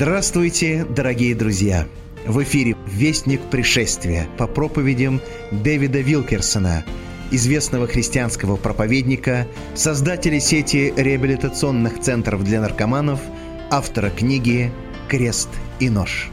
Здравствуйте, дорогие друзья! В эфире «Вестник пришествия» по проповедям Дэвида Вилкерсона, известного христианского проповедника, создателя сети реабилитационных центров для наркоманов, автора книги «Крест и нож».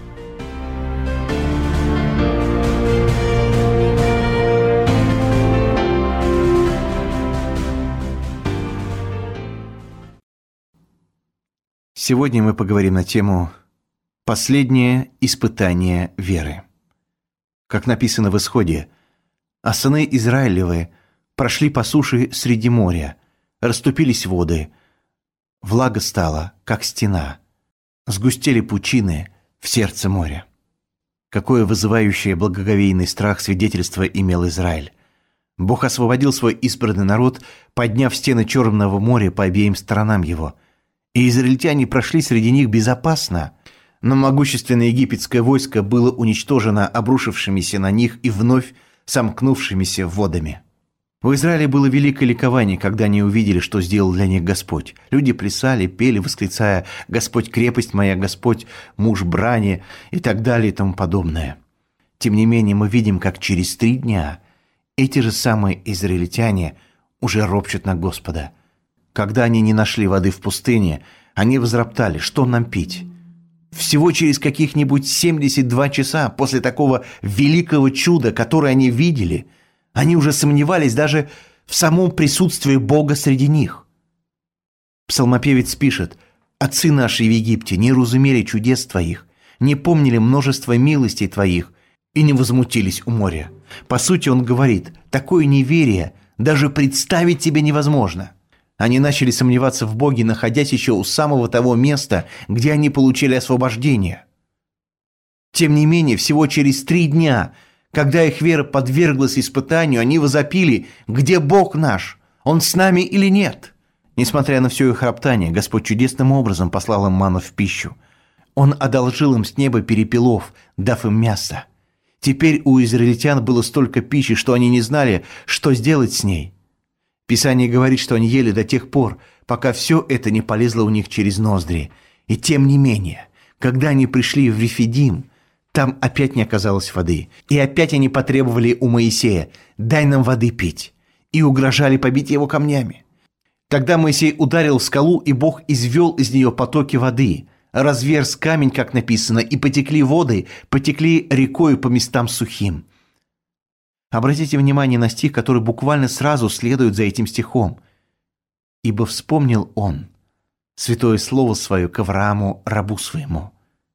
Сегодня мы поговорим на тему «Последнее испытание веры». Как написано в Исходе, «А сыны Израилевы прошли по суше среди моря, расступились воды, влага стала, как стена, сгустели пучины в сердце моря». Какое вызывающее благоговейный страх свидетельство имел Израиль. Бог освободил свой избранный народ, подняв стены Черного моря по обеим сторонам его, и израильтяне прошли среди них безопасно, но могущественное египетское войско было уничтожено обрушившимися на них и вновь сомкнувшимися водами. В Израиле было великое ликование, когда они увидели, что сделал для них Господь. Люди плясали, пели, восклицая «Господь, крепость моя, Господь, муж брани» и так далее и тому подобное. Тем не менее, мы видим, как через 3 дня эти же самые израильтяне уже ропщут на Господа. Когда они не нашли воды в пустыне, они возроптали: «Что нам пить?» Всего через каких-нибудь 72 часа после такого великого чуда, которое они видели, они уже сомневались даже в самом присутствии Бога среди них. Псалмопевец пишет: «Отцы наши в Египте не разумели чудес Твоих, не помнили множество милостей Твоих и не возмутились у моря». По сути, он говорит: такое неверие даже представить себе невозможно. Они начали сомневаться в Боге, находясь еще у самого того места, где они получили освобождение. Тем не менее, всего через 3 дня, когда их вера подверглась испытанию, они возопили: «Где Бог наш? Он с нами или нет?» Несмотря на все их роптание, Господь чудесным образом послал им манну в пищу. Он одолжил им с неба перепелов, дав им мясо. Теперь у израильтян было столько пищи, что они не знали, что сделать с ней. Писание говорит, что они ели до тех пор, пока все это не полезло у них через ноздри. И тем не менее, когда они пришли в Рефидим, там опять не оказалось воды. И опять они потребовали у Моисея: «Дай нам воды пить», и угрожали побить его камнями. Тогда Моисей ударил в скалу, и Бог извел из нее потоки воды, разверз камень, как написано, и потекли воды, потекли рекою по местам сухим. Обратите внимание на стих, который буквально сразу следует за этим стихом. «Ибо вспомнил он святое слово свое к Аврааму, рабу своему».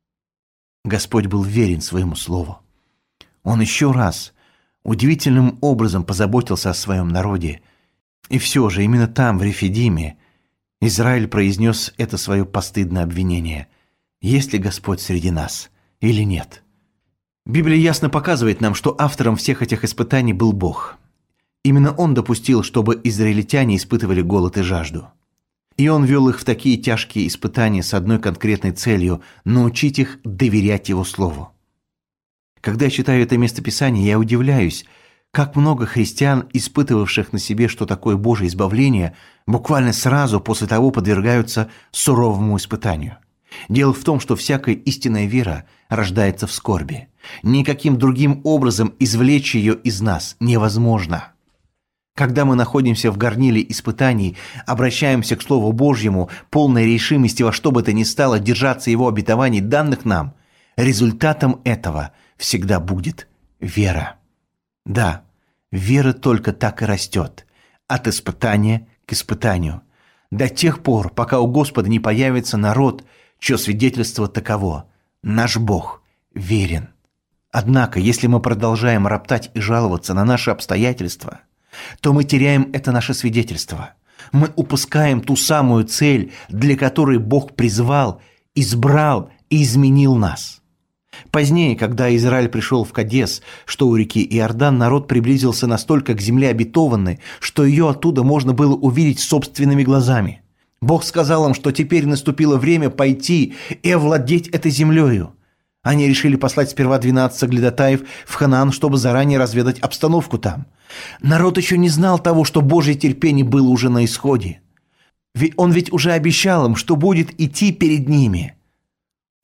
Господь был верен своему слову. Он еще раз удивительным образом позаботился о своем народе. И все же именно там, в Рефидиме, Израиль произнес это свое постыдное обвинение: «Есть ли Господь среди нас или нет?» Библия ясно показывает нам, что автором всех этих испытаний был Бог. Именно Он допустил, чтобы израильтяне испытывали голод и жажду. И Он вел их в такие тяжкие испытания с одной конкретной целью – научить их доверять Его Слову. Когда я читаю это местописание, я удивляюсь, как много христиан, испытывавших на себе, что такое Божие избавление, буквально сразу после того подвергаются суровому испытанию. Дело в том, что всякая истинная вера рождается в скорби. Никаким другим образом извлечь ее из нас невозможно. Когда мы находимся в горниле испытаний, обращаемся к Слову Божьему, полной решимости во что бы то ни стало держаться Его обетований, данных нам, результатом этого всегда будет вера. Да, вера только так и растет, от испытания к испытанию, до тех пор, пока у Господа не появится народ, чье свидетельство таково: наш Бог верен. Однако, если мы продолжаем роптать и жаловаться на наши обстоятельства, то мы теряем это наше свидетельство. Мы упускаем ту самую цель, для которой Бог призвал, избрал и изменил нас. Позднее, когда Израиль пришел в Кадес, что у реки Иордан, народ приблизился настолько к земле обетованной, что ее оттуда можно было увидеть собственными глазами. Бог сказал им, что теперь наступило время пойти и овладеть этой землею. Они решили послать сперва 12 соглядатаев в Ханаан, чтобы заранее разведать обстановку там. Народ еще не знал того, что Божье терпение было уже на исходе. Он ведь уже обещал им, что будет идти перед ними.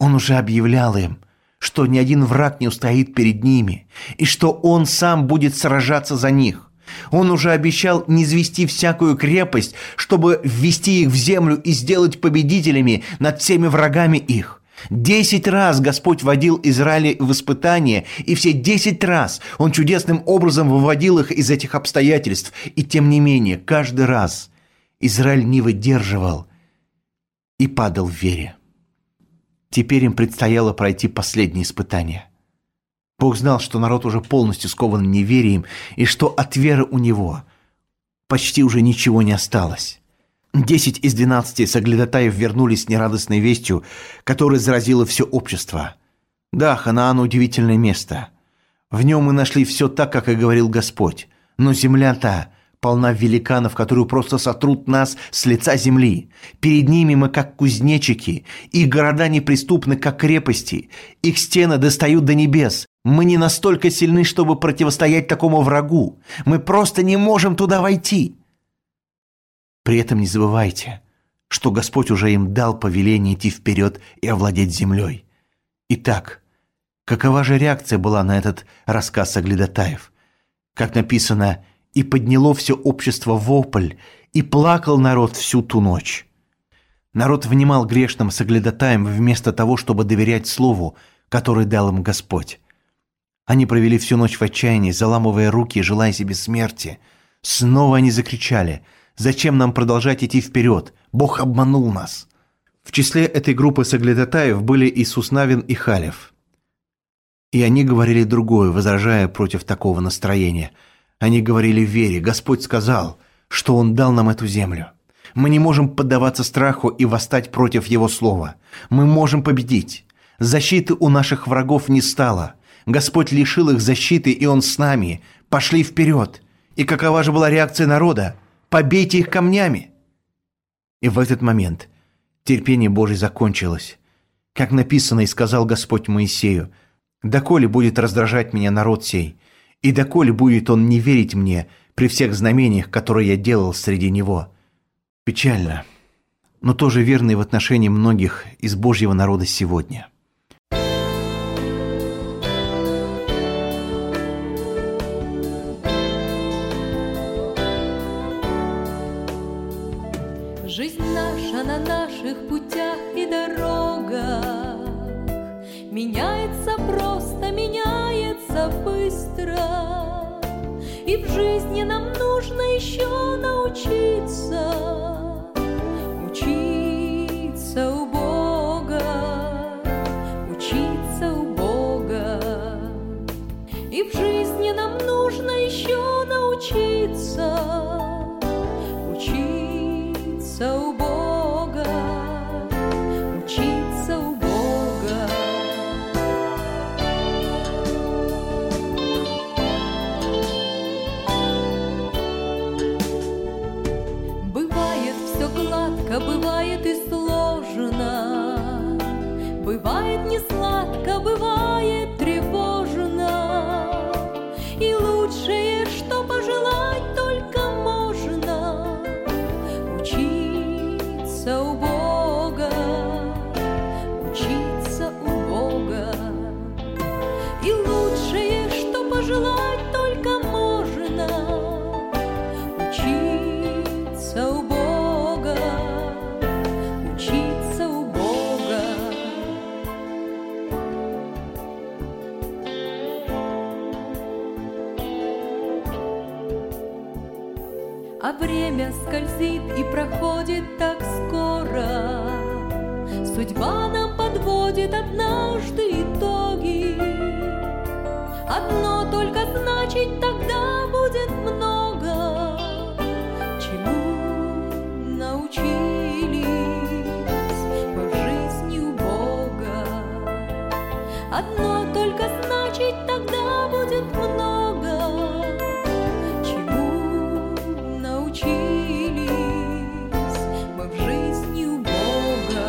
Он уже объявлял им, что ни один враг не устоит перед ними, и что Он сам будет сражаться за них. Он уже обещал низвести всякую крепость, чтобы ввести их в землю и сделать победителями над всеми врагами их. 10 раз Господь вводил Израиль в испытания, и все 10 раз Он чудесным образом выводил их из этих обстоятельств. И тем не менее, каждый раз Израиль не выдерживал и падал в вере. Теперь им предстояло пройти последнее испытание. Бог знал, что народ уже полностью скован неверием, и что от веры у него почти уже ничего не осталось. 10 из 12 соглядатаев вернулись с нерадостной вестью, которая заразила все общество. Да, Ханаан – удивительное место. В нем мы нашли все так, как и говорил Господь. Но земля-то полна великанов, которые просто сотрут нас с лица земли. Перед ними мы как кузнечики, их города неприступны, как крепости, их стены достают до небес. Мы не настолько сильны, чтобы противостоять такому врагу. Мы просто не можем туда войти. При этом не забывайте, что Господь уже им дал повеление идти вперед и овладеть землей. Итак, какова же реакция была на этот рассказ соглядатаев? Как написано, «И подняло все общество вопль, и плакал народ всю ту ночь». Народ внимал грешным соглядатаям вместо того, чтобы доверять слову, которое дал им Господь. Они провели всю ночь в отчаянии, заламывая руки и желая себе смерти. Снова они закричали: «Зачем нам продолжать идти вперед? Бог обманул нас!» В числе этой группы соглядатаев были Иисус Навин и Халев. И они говорили другое, возражая против такого настроения. Они говорили в вере: Господь сказал, что Он дал нам эту землю. Мы не можем поддаваться страху и восстать против Его слова. Мы можем победить. Защиты у наших врагов не стало. Господь лишил их защиты, и Он с нами. Пошли вперед. И какова же была реакция народа? Побейте их камнями. И в этот момент терпение Божие закончилось. Как написано, и сказал Господь Моисею: «Доколе будет раздражать меня народ сей, и доколе будет он не верить мне при всех знамениях, которые я делал среди него». Печально, но тоже верно и в отношении многих из Божьего народа сегодня. Жизнь наша на наших путях и дорогах меняется просто, меняется быстро. И в жизни нам нужно еще научиться у Бога, учиться у Бога. И в жизни нам нужно еще научиться у Бога, учиться у Бога. Бывает все гладко, бывает и сложно, бывает не сладко, бывает тревожно. И лучшее, что пожелать только можно, учиться у Бога, учиться у Бога. И лучшее, что пожелать только можно, учиться у Бога, учиться у Бога. А время скользит и проходит так скоро. Судьба нам подводит однажды итоги. Одно только значит, тогда будет много, чему научились мы в жизни у Бога. Одно только значит, тогда будет много, мы в жизни у Бога.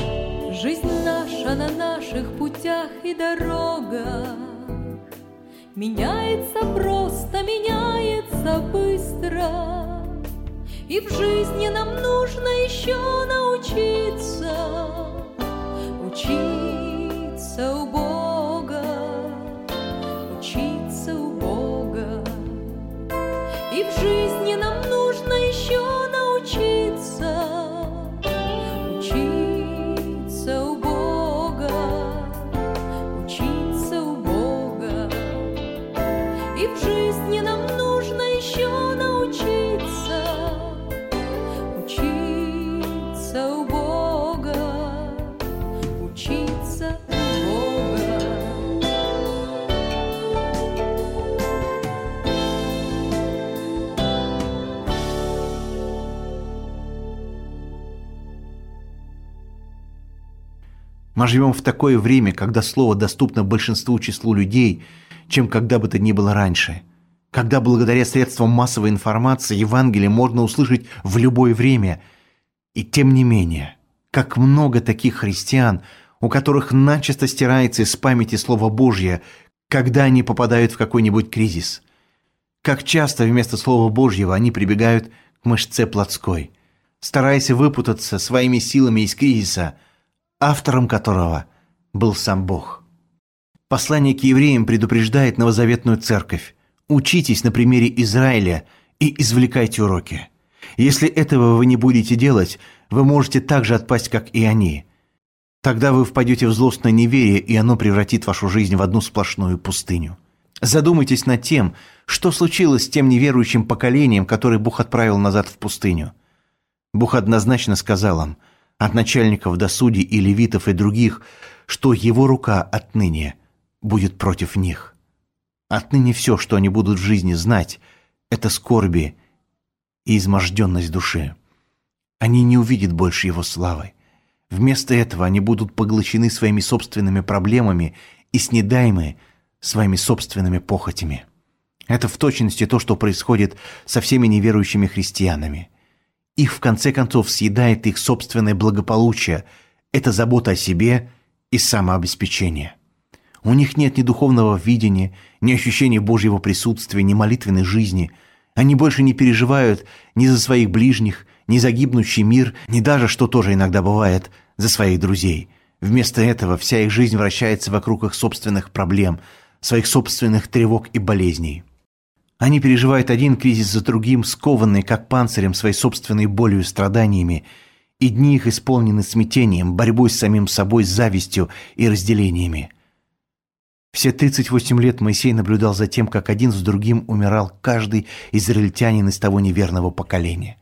Жизнь наша на наших путях и дорогах меняется просто, меняется быстро. И в жизни нам нужно еще научиться, учиться у Бога, учиться у Бога. И в жизни нам нужно еще научиться, учиться у Бога, учиться у Бога. И в жизни нам нужно еще научиться, учиться у Бога, учиться у Бога. Мы живем в такое время, когда слово доступно большинству числу людей, чем когда бы то ни было раньше. Когда благодаря средствам массовой информации Евангелие можно услышать в любое время. И тем не менее, как много таких христиан, у которых начисто стирается из памяти Слово Божье, когда они попадают в какой-нибудь кризис. Как часто вместо Слова Божьего они прибегают к мышце плотской, стараясь выпутаться своими силами из кризиса, автором которого был сам Бог. Послание к евреям предупреждает новозаветную церковь: учитесь на примере Израиля и извлекайте уроки. Если этого вы не будете делать, вы можете так же отпасть, как и они. Тогда вы впадете в злостное неверие, и оно превратит вашу жизнь в одну сплошную пустыню. Задумайтесь над тем, что случилось с тем неверующим поколением, которое Бог отправил назад в пустыню. Бог однозначно сказал им, от начальников до судей и левитов и других, что его рука отныне будет против них. Отныне все, что они будут в жизни знать, это скорби и изможденность души. Они не увидят больше его славы. Вместо этого они будут поглощены своими собственными проблемами и снедаемы своими собственными похотями. Это в точности то, что происходит со всеми неверующими христианами. Их, в конце концов, съедает их собственное благополучие. Это забота о себе и самообеспечение. У них нет ни духовного видения, ни ощущения Божьего присутствия, ни молитвенной жизни. Они больше не переживают ни за своих ближних, ни за гибнущий мир, ни даже, что тоже иногда бывает, за своих друзей. Вместо этого вся их жизнь вращается вокруг их собственных проблем, своих собственных тревог и болезней. Они переживают один кризис за другим, скованные, как панцирем, своей собственной болью и страданиями, и дни их исполнены смятением, борьбой с самим собой, завистью и разделениями. Все 38 лет Моисей наблюдал за тем, как один за другим умирал каждый израильтянин из того неверного поколения.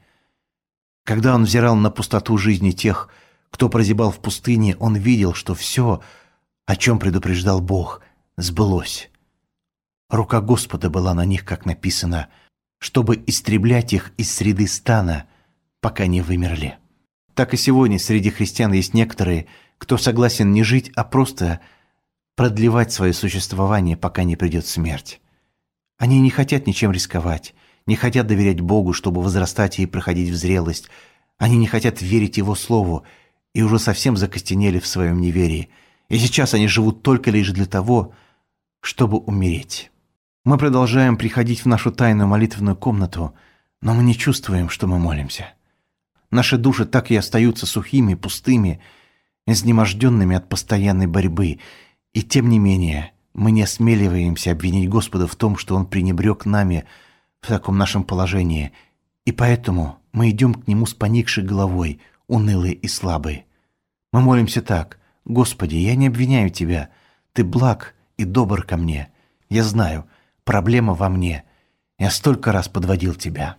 Когда он взирал на пустоту жизни тех, кто прозябал в пустыне, он видел, что все, о чем предупреждал Бог, сбылось. Рука Господа была на них, как написано, чтобы истреблять их из среды стана, пока не вымерли. Так и сегодня среди христиан есть некоторые, кто согласен не жить, а просто продлевать свое существование, пока не придет смерть. Они не хотят ничем рисковать, не хотят доверять Богу, чтобы возрастать и проходить в зрелость. Они не хотят верить Его Слову и уже совсем закостенели в своем неверии. И сейчас они живут только лишь для того, чтобы умереть. Мы продолжаем приходить в нашу тайную молитвенную комнату, но мы не чувствуем, что мы молимся. Наши души так и остаются сухими, пустыми, изнеможденными от постоянной борьбы, и тем не менее мы не осмеливаемся обвинить Господа в том, что Он пренебрег нами в таком нашем положении, и поэтому мы идем к Нему с поникшей головой, унылые и слабые. Мы молимся так: «Господи, я не обвиняю Тебя, Ты благ и добр ко мне. Я знаю, проблема во мне. Я столько раз подводил Тебя».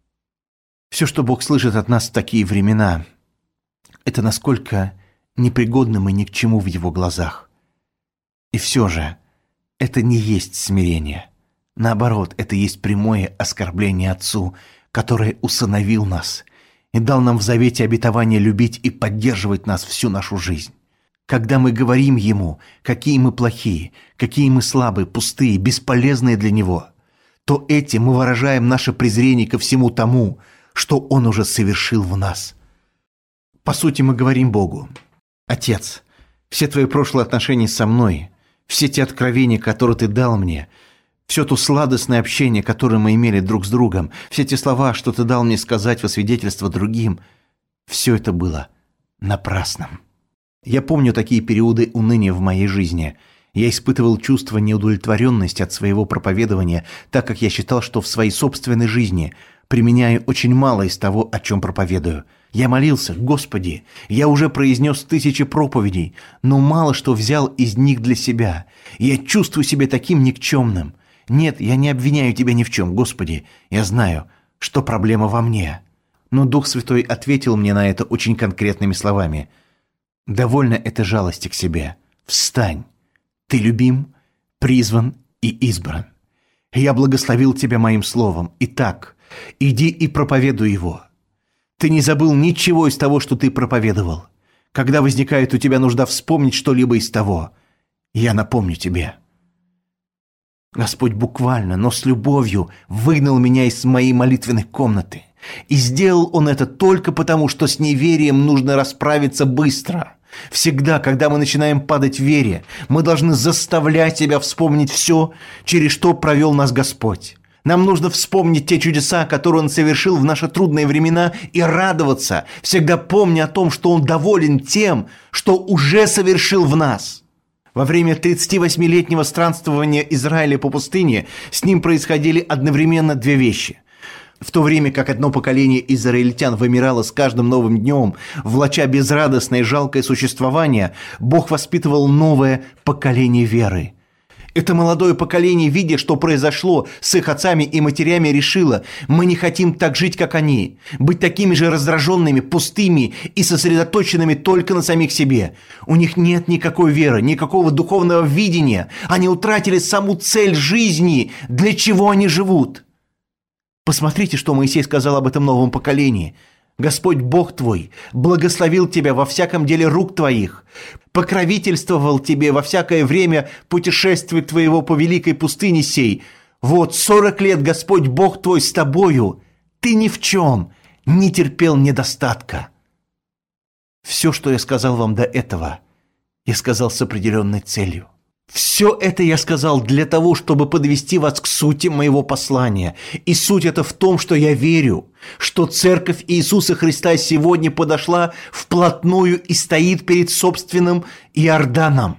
Все, что Бог слышит от нас в такие времена, это насколько непригодны мы ни к чему в Его глазах. И все же это не есть смирение. Наоборот, это есть прямое оскорбление Отцу, который усыновил нас и дал нам в завете обетование любить и поддерживать нас всю нашу жизнь. Когда мы говорим Ему, какие мы плохие, какие мы слабые, пустые, бесполезные для Него, то этим мы выражаем наше презрение ко всему тому, что Он уже совершил в нас. По сути, мы говорим Богу: «Отец, все Твои прошлые отношения со мной, все те откровения, которые Ты дал мне, Все то сладостное общение, которое мы имели друг с другом, все те слова, что ты дал мне сказать во свидетельство другим, все это было напрасным. Я помню такие периоды уныния в моей жизни. Я испытывал чувство неудовлетворенности от своего проповедования, так как я считал, что в своей собственной жизни применяю очень мало из того, о чем проповедую. Я молился: Господи, я уже произнес 1000 проповедей, но мало что взял из них для себя. Я чувствую себя таким никчемным. Нет, я не обвиняю Тебя ни в чем, Господи. Я знаю, что проблема во мне. Но Дух Святой ответил мне на это очень конкретными словами. Довольно этой жалости к себе. Встань. Ты любим, призван и избран. Я благословил тебя моим словом. Итак, иди и проповедуй его. Ты не забыл ничего из того, что ты проповедовал. Когда возникает у тебя нужда вспомнить что-либо из того, я напомню тебе. Господь буквально, но с любовью выгнал меня из моей молитвенной комнаты. И сделал Он это только потому, что с неверием нужно расправиться быстро. Всегда, когда мы начинаем падать в вере, мы должны заставлять себя вспомнить все, через что провел нас Господь. Нам нужно вспомнить те чудеса, которые Он совершил в наши трудные времена, и радоваться, всегда помня о том, что Он доволен тем, что уже совершил в нас. Во время 38-летнего странствования Израиля по пустыне с ним происходили одновременно две вещи. В то время как одно поколение израильтян вымирало с каждым новым днем, влача безрадостное и жалкое существование, Бог воспитывал новое поколение веры. Это молодое поколение, видя, что произошло с их отцами и матерями, решило: мы не хотим так жить, как они, быть такими же раздраженными, пустыми и сосредоточенными только на самих себе. У них нет никакой веры, никакого духовного видения. Они утратили саму цель жизни, для чего они живут. Посмотрите, что Моисей сказал об этом новом поколении. Господь Бог твой благословил тебя во всяком деле рук твоих, покровительствовал тебе во всякое время путешествия твоего по великой пустыне сей. Вот 40 лет Господь Бог твой с тобою, ты ни в чем не терпел недостатка. Все, что я сказал вам до этого, я сказал с определенной целью. Все это я сказал для того, чтобы подвести вас к сути моего послания. И суть это в том, что я верю, что Церковь Иисуса Христа сегодня подошла вплотную и стоит перед собственным Иорданом.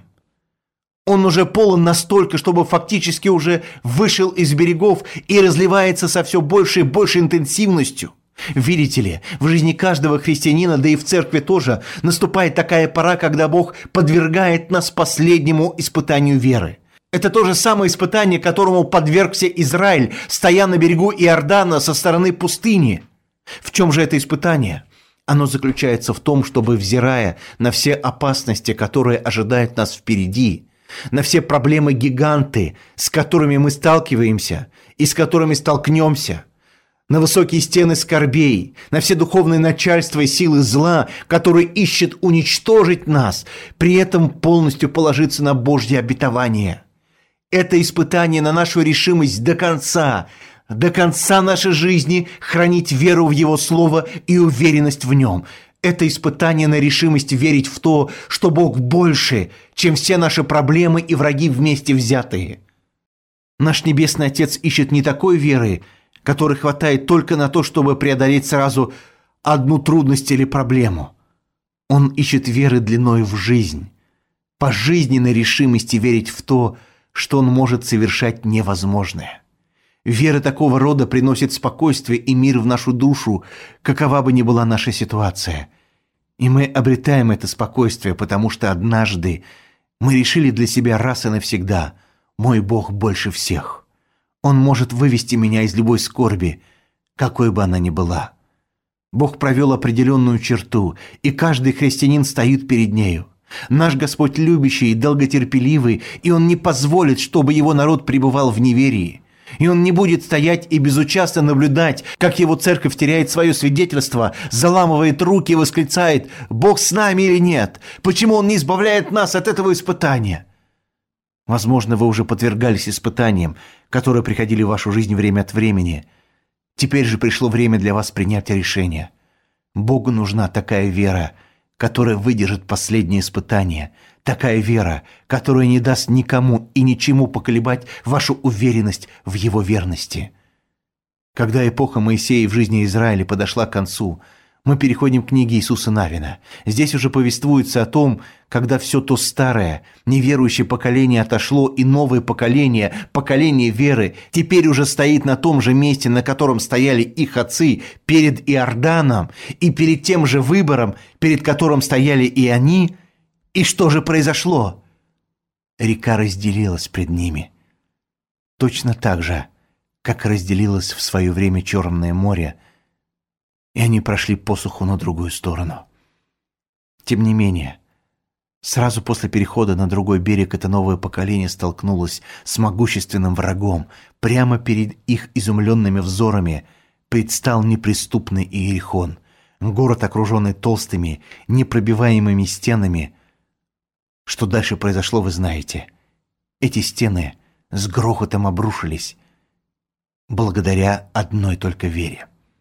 Он уже полон настолько, чтобы фактически уже вышел из берегов и разливается со все большей и большей интенсивностью. Видите ли, в жизни каждого христианина, да и в церкви тоже, наступает такая пора, когда Бог подвергает нас последнему испытанию веры. Это то же самое испытание, которому подвергся Израиль, стоя на берегу Иордана со стороны пустыни. В чем же это испытание? Оно заключается в том, чтобы, взирая на все опасности, которые ожидают нас впереди, на все проблемы-гиганты, с которыми мы сталкиваемся и с которыми столкнемся, на высокие стены скорбей, на все духовные начальства и силы зла, которые ищут уничтожить нас, при этом полностью положиться на Божье обетование. Это испытание на нашу решимость до конца нашей жизни хранить веру в Его Слово и уверенность в Нем. Это испытание на решимость верить в то, что Бог больше, чем все наши проблемы и враги вместе взятые. Наш Небесный Отец ищет не такой веры, которой хватает только на то, чтобы преодолеть сразу одну трудность или проблему. Он ищет веры длиною в жизнь, пожизненной решимости верить в то, что Он может совершать невозможное. Вера такого рода приносит спокойствие и мир в нашу душу, какова бы ни была наша ситуация. И мы обретаем это спокойствие, потому что однажды мы решили для себя раз и навсегда: мой Бог больше всех. Он может вывести меня из любой скорби, какой бы она ни была. Бог провел определенную черту, и каждый христианин стоит перед нею. Наш Господь любящий и долготерпеливый, и Он не позволит, чтобы Его народ пребывал в неверии. И Он не будет стоять и безучастно наблюдать, как Его церковь теряет свое свидетельство, заламывает руки и восклицает: «Бог с нами или нет? Почему Он не избавляет нас от этого испытания?» Возможно, вы уже подвергались испытаниям, которые приходили в вашу жизнь время от времени. Теперь же пришло время для вас принять решение. Богу нужна такая вера, которая выдержит последнее испытание, такая вера, которая не даст никому и ничему поколебать вашу уверенность в Его верности. Когда эпоха Моисея в жизни Израиля подошла к концу, мы переходим к книге Иисуса Навина. Здесь уже повествуется о том, когда все то старое, неверующее поколение отошло, и новое поколение, поколение веры, теперь уже стоит на том же месте, на котором стояли их отцы перед Иорданом, и перед тем же выбором, перед которым стояли и они. И что же произошло? Река разделилась пред ними. Точно так же, как разделилось в свое время Черное море, и они прошли посуху на другую сторону. Тем не менее, сразу после перехода на другой берег это новое поколение столкнулось с могущественным врагом. Прямо перед их изумленными взорами предстал неприступный Иерихон, город, окруженный толстыми, непробиваемыми стенами. Что дальше произошло, вы знаете. Эти стены с грохотом обрушились благодаря одной только вере.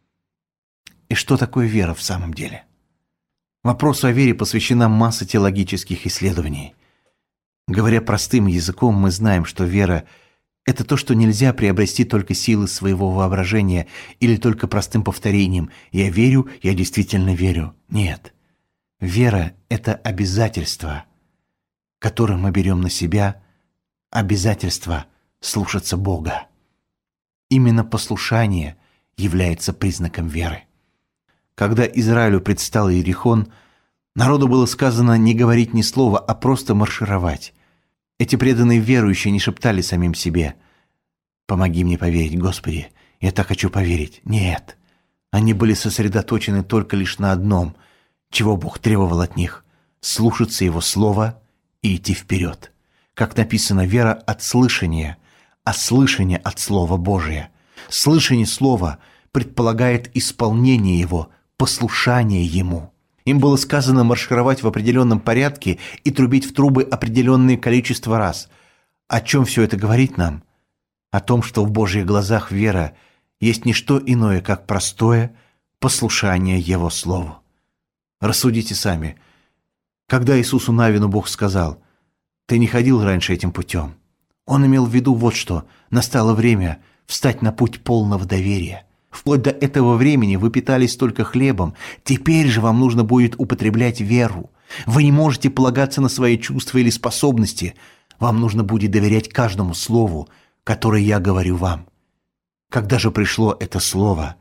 И что такое вера в самом деле? Вопросу о вере посвящена масса теологических исследований. Говоря простым языком, мы знаем, что вера – это то, что нельзя приобрести только силой своего воображения или только простым повторением «я верю, я действительно верю». Нет. Вера – это обязательство, которое мы берем на себя, обязательство слушаться Бога. Именно послушание является признаком веры. Когда Израилю предстал Иерихон, народу было сказано не говорить ни слова, а просто маршировать. Эти преданные верующие не шептали самим себе: «Помоги мне поверить, Господи, я так хочу поверить». Нет, они были сосредоточены только лишь на одном, чего Бог требовал от них – слушаться Его Слова и идти вперед. Как написано, вера от слышания, а слышание от Слова Божия. Слышание Слова предполагает исполнение Его, послушание Ему. Им было сказано маршировать в определенном порядке и трубить в трубы определенное количество раз. О чем все это говорит нам? О том, что в Божьих глазах вера есть не что иное, как простое послушание Его Слову. Рассудите сами. Когда Иисусу Навину Бог сказал: «Ты не ходил раньше этим путем», Он имел в виду вот что: настало время встать на путь полного доверия. Вплоть до этого времени вы питались только хлебом, теперь же вам нужно будет употреблять веру. Вы не можете полагаться на свои чувства или способности, вам нужно будет доверять каждому слову, которое я говорю вам. Когда же пришло это слово,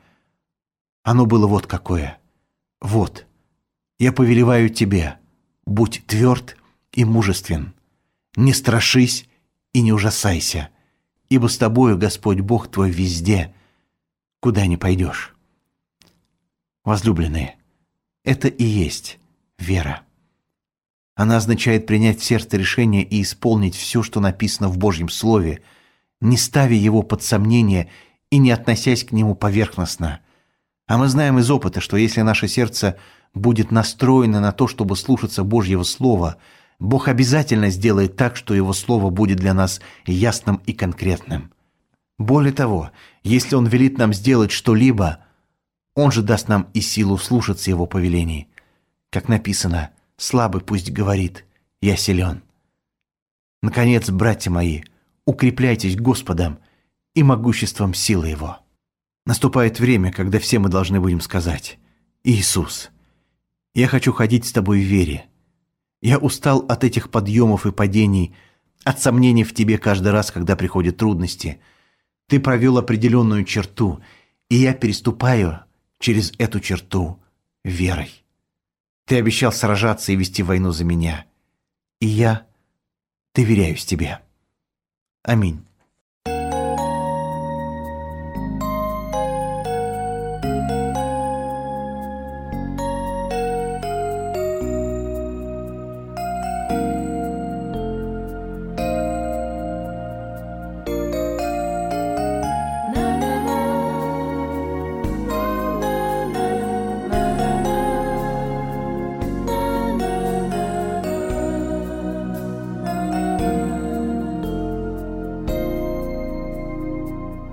оно было вот какое: «Вот, я повелеваю тебе, будь тверд и мужествен, не страшись и не ужасайся, ибо с тобою Господь Бог твой везде, куда ни пойдешь». Возлюбленные, это и есть вера. Она означает принять в сердце решение и исполнить все, что написано в Божьем Слове, не ставя его под сомнение и не относясь к нему поверхностно. А мы знаем из опыта, что если наше сердце будет настроено на то, чтобы слушаться Божьего Слова, Бог обязательно сделает так, что Его Слово будет для нас ясным и конкретным. Более того, если Он велит нам сделать что-либо, Он же даст нам и силу слушаться Его повелений. Как написано: «Слабый пусть говорит, я силен». Наконец, братья мои, укрепляйтесь Господом и могуществом силы Его. Наступает время, когда все мы должны будем сказать: «Иисус, я хочу ходить с Тобой в вере. Я устал от этих подъемов и падений, от сомнений в Тебе каждый раз, когда приходят трудности. Ты провел определенную черту, и я переступаю через эту черту верой. Ты обещал сражаться и вести войну за меня, и я доверяюсь Тебе. Аминь».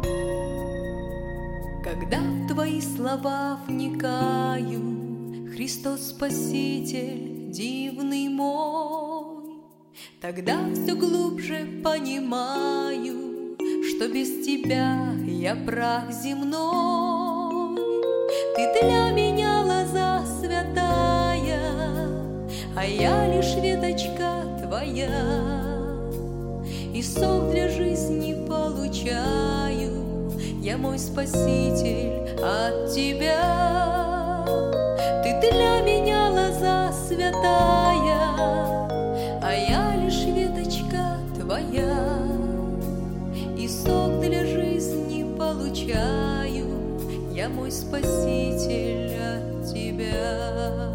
Когда в твои слова вникаю, Христос Спаситель дивный мой. Тогда все глубже понимаю, что без тебя я прах земной. Ты для меня лоза святая, а я лишь веточка твоя. И сок для жизни получаю я, мой Спаситель, от тебя. Ты для меня лоза святая, а я лишь веточка твоя. И сок для жизни получаю я, мой Спаситель, от тебя.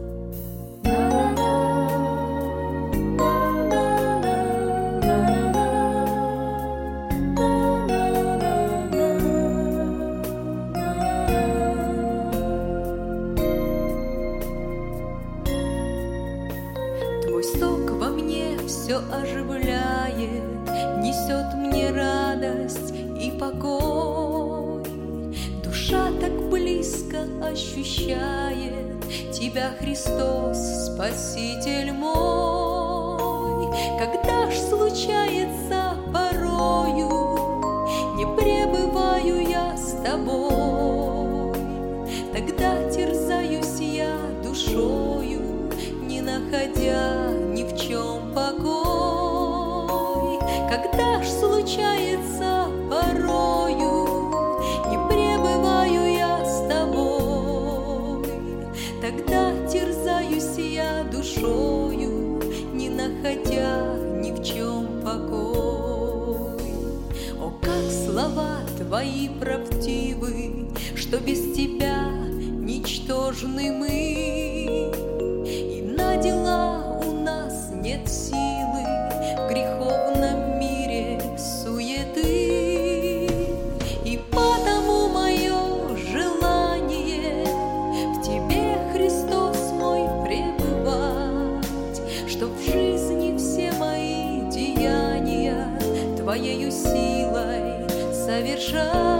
Твой сок во мне все оживляет, несет мне радость и покой. Душа так близко ощущает тебя, Христос, Спаситель мой. Когда ж случается порою, не пребываю я с тобой, тогда терзаюсь я душою, не находя ни в чем покой. Когда ж случается порою, не пребываю я с тобой, тогда терзаюсь я душою, не находя ни в чем покой. О, как слова твои правдивы, что без тебя ничтожны мы, и на дела у нас нет силы, в греховном мире суеты. И потому мое желание в тебе, Христос мой, пребывать, чтоб в жизни все мои деяния твоею силой совершать.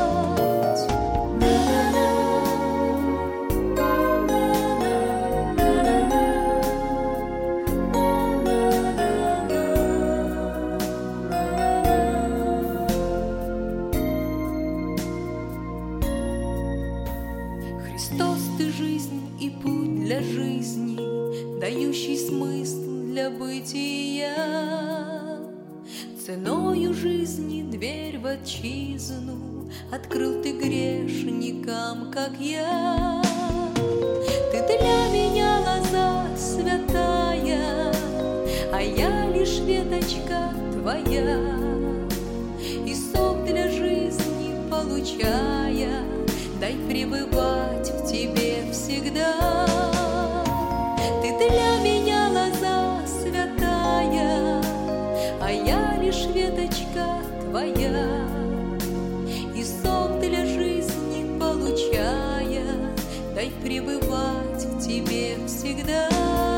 Христос, ты жизнь и путь для жизни, дающий смысл для бытия. Ценою жизни дверь в отчизну открыл ты грешникам, как я. Ты для меня лоза святая, а я лишь веточка твоя. И сок для жизни получая, дай пребывать в тебе всегда. Ты для меня лоза святая, а я лишь веточка твоя. И сок для жизни получая, дай пребывать в тебе всегда.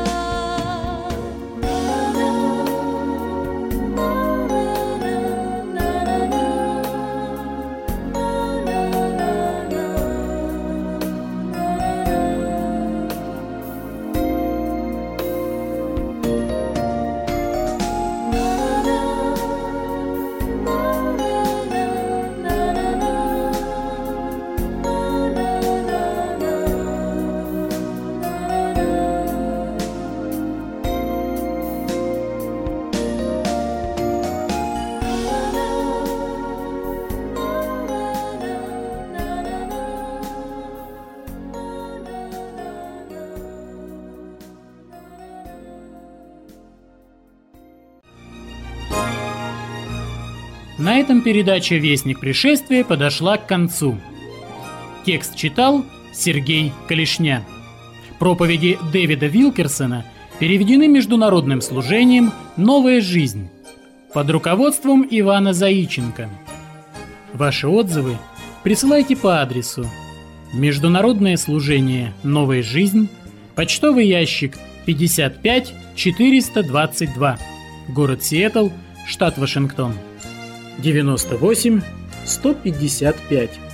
На этом передача «Вестник пришествия» подошла к концу. Текст читал Сергей Калишня. Проповеди Дэвида Вилкерсона переведены международным служением «Новая жизнь» под руководством Ивана Заиченко. Ваши отзывы присылайте по адресу: Международное служение «Новая жизнь», почтовый ящик 55 422, город Сиэтл, штат Вашингтон, 98 155.